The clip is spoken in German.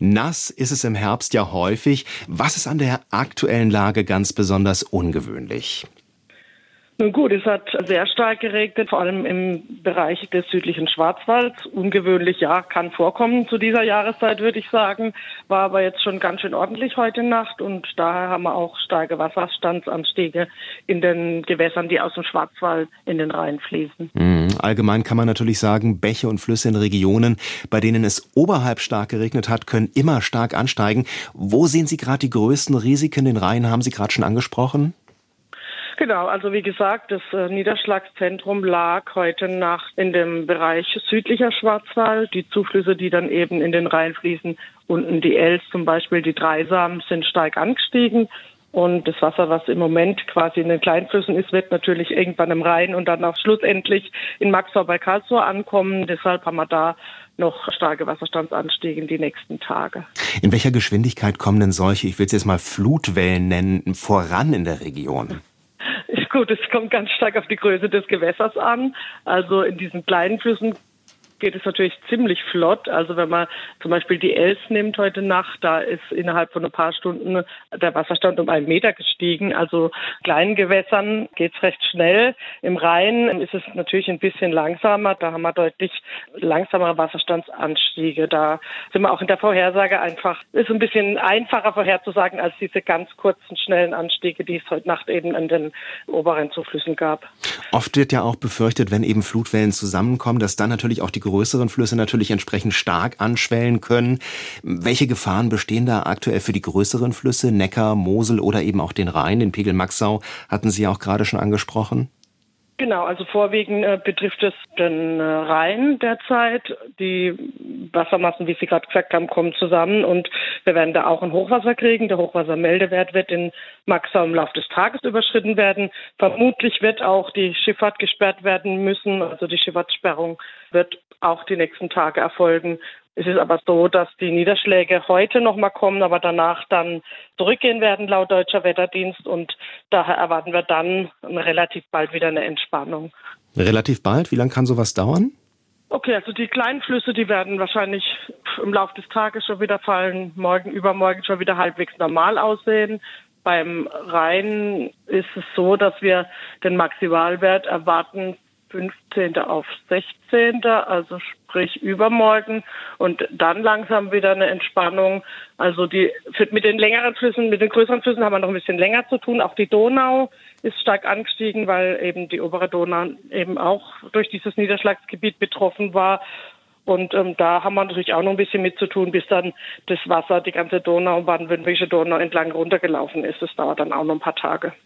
Nass ist es im Herbst ja häufig. Was ist an der aktuellen Lage ganz besonders ungewöhnlich? Nun gut, es hat sehr stark geregnet, vor allem im Bereich des südlichen Schwarzwalds. Ungewöhnlich, ja, kann vorkommen zu dieser Jahreszeit, würde ich sagen. War aber jetzt schon ganz schön ordentlich heute Nacht und daher haben wir auch starke Wasserstandsanstiege in den Gewässern, die aus dem Schwarzwald in den Rhein fließen. Allgemein kann man natürlich sagen, Bäche und Flüsse in Regionen, bei denen es oberhalb stark geregnet hat, können immer stark ansteigen. Wo sehen Sie gerade die größten Risiken? Den Rhein haben Sie gerade schon angesprochen. Genau, also wie gesagt, das Niederschlagszentrum lag heute Nacht in dem Bereich südlicher Schwarzwald. Die Zuflüsse, die dann eben in den Rhein fließen, unten die Els zum Beispiel, die Dreisam, sind stark angestiegen. Und das Wasser, was im Moment quasi in den Kleinflüssen ist, wird natürlich irgendwann im Rhein und dann auch schlussendlich in Maxau bei Karlsruhe ankommen. Deshalb haben wir da noch starke Wasserstandsanstiege die nächsten Tage. In welcher Geschwindigkeit kommen denn solche, ich will es jetzt mal Flutwellen nennen, voran in der Region? Gut, es kommt ganz stark auf die Größe des Gewässers an. Also in diesen kleinen Flüssen geht es natürlich ziemlich flott. Also wenn man zum Beispiel die Els nimmt heute Nacht, da ist innerhalb von ein paar Stunden der Wasserstand um 1 Meter gestiegen. Also kleinen Gewässern geht es recht schnell. Im Rhein ist es natürlich ein bisschen langsamer. Da haben wir deutlich langsamere Wasserstandsanstiege. Da sind wir auch in der Vorhersage einfach, ist ein bisschen einfacher vorherzusagen als diese ganz kurzen, schnellen Anstiege, die es heute Nacht eben an den oberen Zuflüssen gab. Oft wird ja auch befürchtet, wenn eben Flutwellen zusammenkommen, dass dann natürlich auch die größeren Flüsse natürlich entsprechend stark anschwellen können. Welche Gefahren bestehen da aktuell für die größeren Flüsse, Neckar, Mosel oder eben auch den Rhein? Den Pegel Maxau hatten Sie ja auch gerade schon angesprochen. Genau, also vorwiegend betrifft es den Rhein derzeit. Die Wassermassen, wie Sie gerade gesagt haben, kommen zusammen und wir werden da auch ein Hochwasser kriegen. Der Hochwassermeldewert wird in Maxau im Laufe des Tages überschritten werden. Vermutlich wird auch die Schifffahrt gesperrt werden müssen. Also die Schifffahrtssperrung wird auch die nächsten Tage erfolgen. Es ist aber so, dass die Niederschläge heute noch mal kommen, aber danach dann zurückgehen werden laut Deutscher Wetterdienst und daher erwarten wir dann relativ bald wieder eine Entspannung. Relativ bald? Wie lange kann sowas dauern? Okay, also die kleinen Flüsse, die werden wahrscheinlich im Laufe des Tages schon wieder fallen, morgen, übermorgen schon wieder halbwegs normal aussehen. Beim Rhein ist es so, dass wir den Maximalwert erwarten 15. auf 16., also sprich übermorgen und dann langsam wieder eine Entspannung. Also mit den längeren Flüssen, mit den größeren Flüssen haben wir noch ein bisschen länger zu tun. Auch die Donau ist stark angestiegen, weil eben die obere Donau eben auch durch dieses Niederschlagsgebiet betroffen war. Und da haben wir natürlich auch noch ein bisschen mit zu tun, bis dann das Wasser, die ganze Donau, baden-württembergische Donau entlang runtergelaufen ist. Das dauert dann auch noch ein paar Tage.